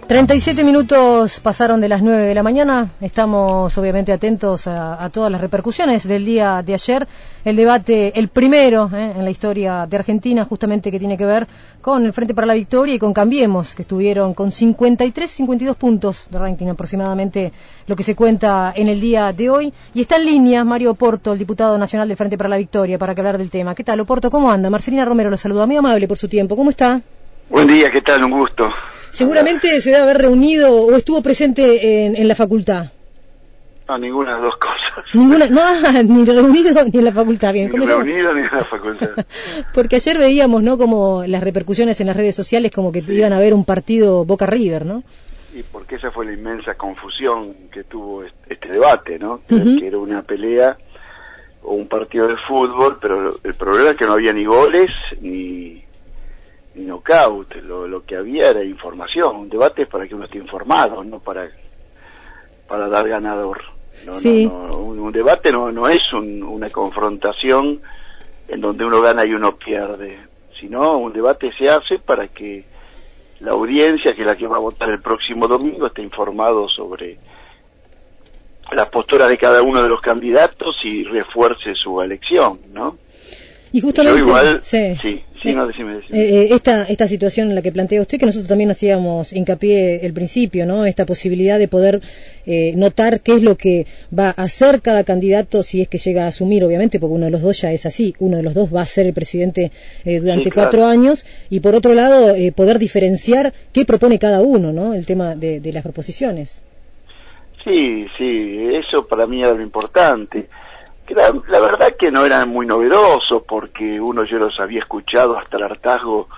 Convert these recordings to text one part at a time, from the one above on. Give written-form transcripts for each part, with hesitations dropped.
37 minutos pasaron de las 9 de la mañana. Estamos obviamente atentos a todas las repercusiones del día de ayer. El debate, el primero en la historia de Argentina, justamente que tiene que ver con el Frente para la Victoria y con Cambiemos, que estuvieron con 52 puntos de ranking aproximadamente, lo que se cuenta en el día de hoy. Y está en línea Mario Oporto, el diputado nacional del Frente para la Victoria, para que hablar del tema. ¿Qué tal, Oporto? ¿Cómo anda? Marcelina Romero lo saluda. Muy amable por su tiempo. ¿Cómo está? Buen día, ¿qué tal? Un gusto. Seguramente se debe haber reunido o estuvo presente en la facultad. No, ninguna de las dos cosas. Ninguna, no, ni reunido ni en la facultad. Bien, ni reunido ni en la facultad. Porque ayer veíamos, ¿no?, como las repercusiones en las redes sociales, como que iban a haber un partido Boca River, ¿no? Y porque esa fue la inmensa confusión que tuvo este debate, ¿no? Que era una pelea o un partido de fútbol, pero el problema es que no había ni goles ni knockout. Lo que había era información. Un debate es para que uno esté informado, no para dar ganador. Un debate no es una confrontación en donde uno gana y uno pierde, sino un debate se hace para que la audiencia, que es la que va a votar el próximo domingo, esté informado sobre la postura de cada uno de los candidatos y refuerce su elección, ¿no? Y justamente, yo igual, decime. Esta situación en la que plantea usted, que nosotros también hacíamos hincapié al principio, ¿no? Esta posibilidad de poder notar qué es lo que va a hacer cada candidato si es que llega a asumir, obviamente, porque uno de los dos ya es así, uno de los dos va a ser el presidente durante 4 años, y por otro lado, poder diferenciar qué propone cada uno, ¿no? El tema de las proposiciones. Sí, eso para mí era lo importante. La verdad que no era muy novedoso, porque yo los había escuchado hasta el hartazgo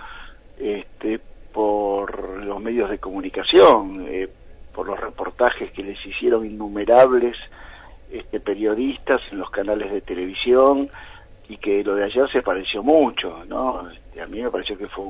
por los medios de comunicación, por los reportajes que les hicieron innumerables periodistas en los canales de televisión, y que lo de ayer se pareció mucho, ¿no? A mí me pareció que fue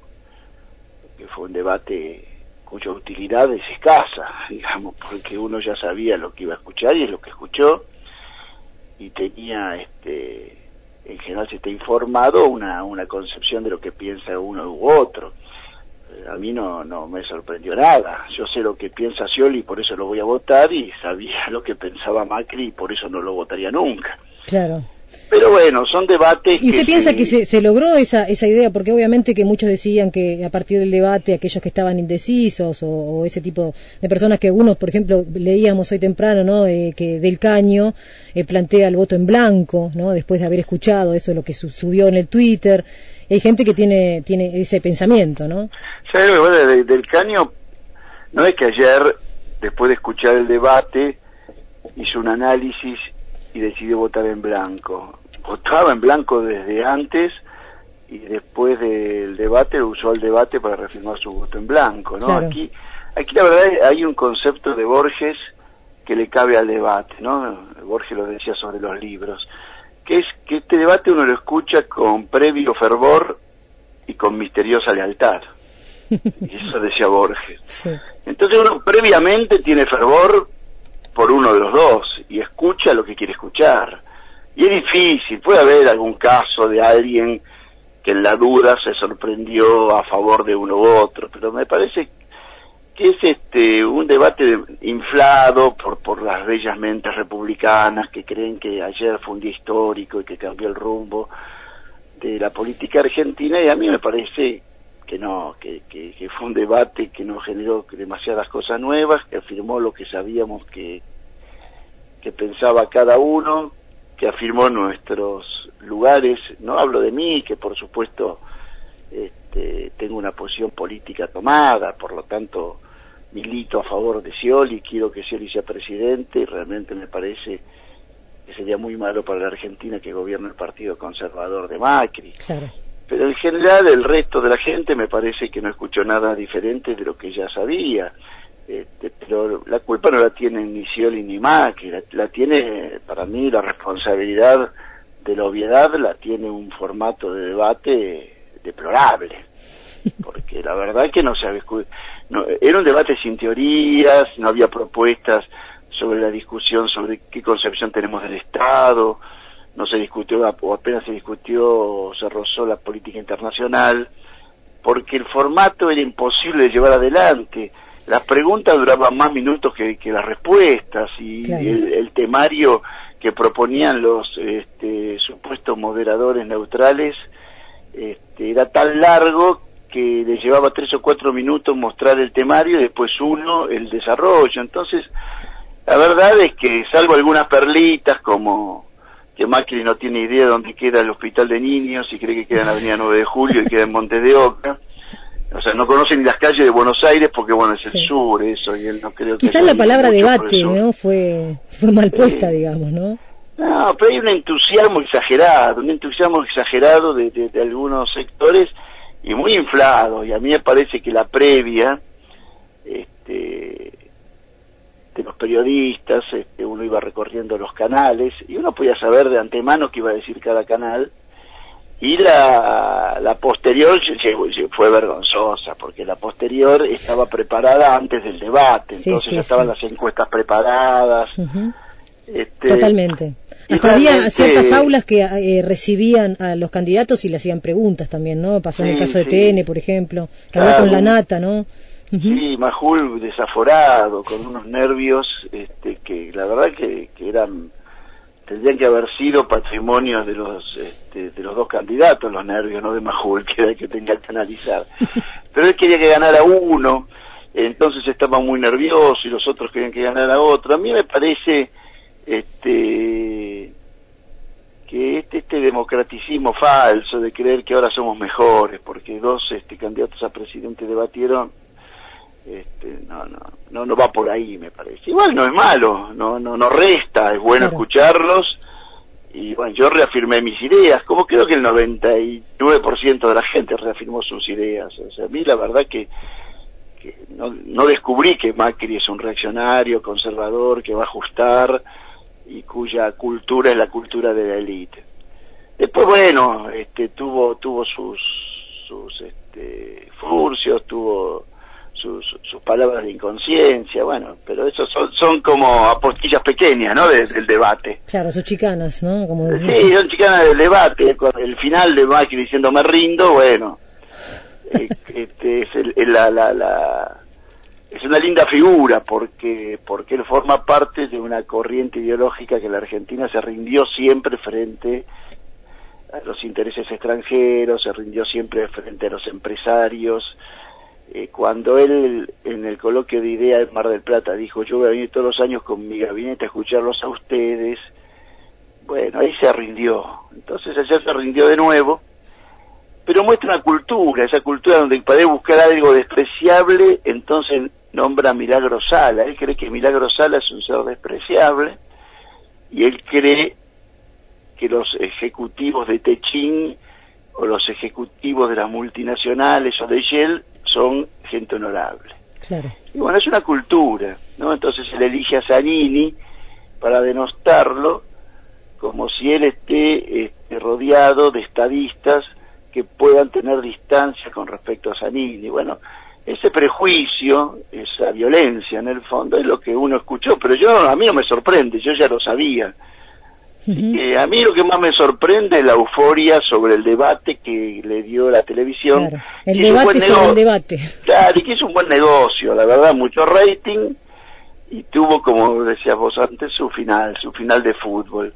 un debate cuya utilidad es escasa, digamos, porque uno ya sabía lo que iba a escuchar y es lo que escuchó, y tenía en general, se está informado, una concepción de lo que piensa uno u otro. A mí no me sorprendió nada. Yo sé lo que piensa Scioli y por eso lo voy a votar, y sabía lo que pensaba Macri y por eso no lo votaría nunca. Claro. Pero bueno, son debates. ¿Y usted piensa que se logró esa idea? Porque obviamente que muchos decían que a partir del debate aquellos que estaban indecisos o ese tipo de personas, que algunos, por ejemplo, leíamos hoy temprano, ¿no?, que Del Caño plantea el voto en blanco, ¿no?, después de haber escuchado eso, lo que subió en el Twitter. Hay gente que tiene ese pensamiento, ¿no? ¿Sabes? Del Caño, no es que ayer, después de escuchar el debate, hizo un análisis y decidió votar en blanco. Votaba en blanco desde antes, y después del debate usó el debate para reafirmar su voto en blanco, ¿no? Claro. Aquí la verdad hay un concepto de Borges que le cabe al debate, ¿no? Borges lo decía sobre los libros, que es que este debate uno lo escucha con previo fervor y con misteriosa lealtad. Y eso decía Borges. Sí. Entonces uno previamente tiene fervor por uno de los dos y escucha lo que quiere escuchar. Y es difícil, puede haber algún caso de alguien que en la duda se sorprendió a favor de uno u otro, pero me parece que es un debate inflado por las bellas mentes republicanas que creen que ayer fue un día histórico y que cambió el rumbo de la política argentina, y a mí me parece que no, que fue un debate que no generó demasiadas cosas nuevas, que afirmó lo que sabíamos que pensaba cada uno, que afirmó nuestros lugares. No hablo de mí, que por supuesto tengo una posición política tomada, por lo tanto milito a favor de Scioli, quiero que Scioli sea presidente, y realmente me parece que sería muy malo para la Argentina que gobierne el Partido Conservador de Macri. Claro. Pero en general el resto de la gente me parece que no escuchó nada diferente de lo que ya sabía. Pero la culpa no la tienen ni Scioli ni Macri, la tiene, para mí, la responsabilidad de la obviedad la tiene un formato de debate deplorable, porque la verdad es que no se era un debate sin teorías, no había propuestas sobre la discusión sobre qué concepción tenemos del Estado, no se discutió, o apenas se discutió, se rozó la política internacional, porque el formato era imposible de llevar adelante. las preguntas duraban más minutos que las respuestas, y claro. el temario que proponían los supuestos moderadores neutrales era tan largo que le llevaba 3 o 4 minutos mostrar el temario y después uno el desarrollo. Entonces, la verdad es que, salvo algunas perlitas como que Macri no tiene idea de dónde queda el hospital de niños y cree que queda en la avenida 9 de Julio y queda en Montes de Oca, o sea, no conoce ni las calles de Buenos Aires porque, bueno, es el sur eso, y él no creo que... Quizás la palabra debate, ¿no? Fue mal puesta, digamos, ¿no? No, pero hay un entusiasmo exagerado de algunos sectores y muy inflado, y a mí me parece que la previa de los periodistas, uno iba recorriendo los canales y uno podía saber de antemano qué iba a decir cada canal, y la posterior fue vergonzosa, porque la posterior estaba preparada antes del debate, entonces ya estaban las encuestas preparadas. Uh-huh. Totalmente. Hasta había ciertas aulas que recibían a los candidatos y le hacían preguntas también, ¿no? Pasó en el caso de TN, por ejemplo, que habló con la nata, ¿no? Uh-huh. Sí, Majul desaforado, con unos nervios que la verdad que tendrían que haber sido patrimonio de los dos candidatos, los nervios, no de Majul, que era el que tenía que analizar. Pero él quería que ganara uno, entonces estaba muy nervioso y los otros querían que ganara otro. A mí me parece que este democraticismo falso de creer que ahora somos mejores porque dos candidatos a presidente debatieron, no va por ahí, me parece. Igual no es malo, no resta, es bueno escucharlos, y bueno, yo reafirmé mis ideas, como creo que el 99% de la gente reafirmó sus ideas. O sea, a mí la verdad que no descubrí que Macri es un reaccionario, conservador, que va a ajustar y cuya cultura es la cultura de la élite. Después, bueno, tuvo sus furcios, tuvo sus palabras de inconsciencia, bueno, pero eso son como apostillas pequeñas, ¿no?, del debate. Claro, sus chicanas, ¿no? Como sí, son chicanas del debate. Con el final de Macri diciendo me rindo, bueno, es una linda figura porque él forma parte de una corriente ideológica que la Argentina se rindió siempre frente a los intereses extranjeros, se rindió siempre frente a los empresarios. Cuando él en el coloquio de ideas en Mar del Plata dijo yo voy a venir todos los años con mi gabinete a escucharlos a ustedes, bueno, ahí se rindió. Entonces ayer se rindió de nuevo, pero muestra una cultura, esa cultura donde para buscar algo despreciable, entonces nombra a Milagro Sala. Él cree que Milagro Sala es un ser despreciable, y él cree que los ejecutivos de Techín o los ejecutivos de las multinacionales o de Shell son gente honorable. Claro. Y bueno, es una cultura, ¿no? Entonces él elige a Zanini para denostarlo, como si él esté rodeado de estadistas que puedan tener distancia con respecto a Zanini. Bueno, ese prejuicio, esa violencia en el fondo es lo que uno escuchó, pero a mí no me sorprende, yo ya lo sabía. Uh-huh. A mí lo que más me sorprende es la euforia sobre el debate que le dio la televisión. Claro, el debate sobre el debate. Claro, y que es un buen negocio, la verdad, mucho rating, y tuvo, como decías vos antes, su final de fútbol.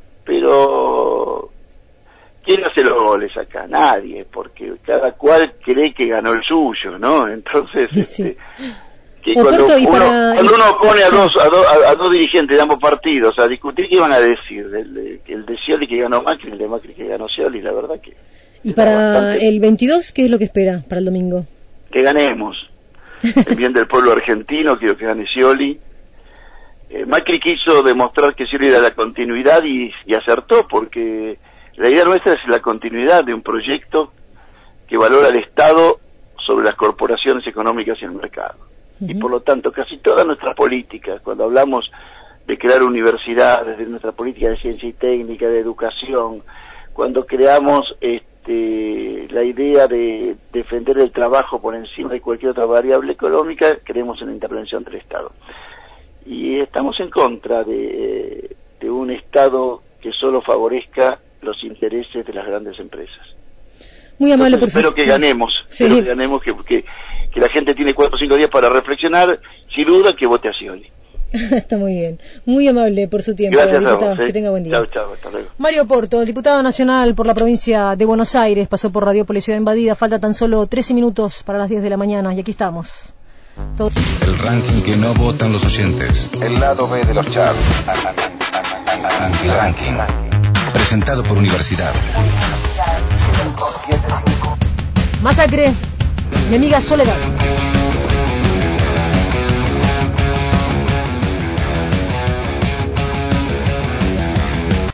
Pero ¿quién hace los goles acá? Nadie, porque cada cual cree que ganó el suyo, ¿no? Entonces, sí. Que cuando uno pone a dos dirigentes de ambos partidos a discutir, ¿qué iban a decir? El de Scioli que ganó Macri, el de Macri que ganó Scioli, la verdad que... ¿Y para el 22 qué es lo que espera para el domingo? Que ganemos. En bien del pueblo argentino, quiero que gane Scioli. Macri quiso demostrar que Scioli era la continuidad y acertó, porque la idea nuestra es la continuidad de un proyecto que valora al Estado sobre las corporaciones económicas y el mercado. Y por lo tanto, casi todas nuestras políticas, cuando hablamos de crear universidades, de nuestra política de ciencia y técnica, de educación, cuando creamos la idea de defender el trabajo por encima de cualquier otra variable económica, creemos en la intervención del Estado. Y estamos en contra de un Estado que solo favorezca los intereses de las grandes empresas. Muy amable por espero que ganemos, sí. Espero que ganemos, que la gente tiene 4 o 5 días para reflexionar, sin duda que vote a Scioli. Está muy bien. Muy amable por su tiempo, Gracias diputado. a vos, Que tenga buen día. Chao, chao, hasta luego. Mario Porto, diputado nacional por la provincia de Buenos Aires, pasó por Radiópolis Ciudad Invadida. Falta tan solo 13 minutos para las 10 de la mañana y aquí estamos. El ranking que no votan los oyentes. El lado B de los charts. Anti-ranking. Presentado por Universidad. Masacre, mi amiga Soledad.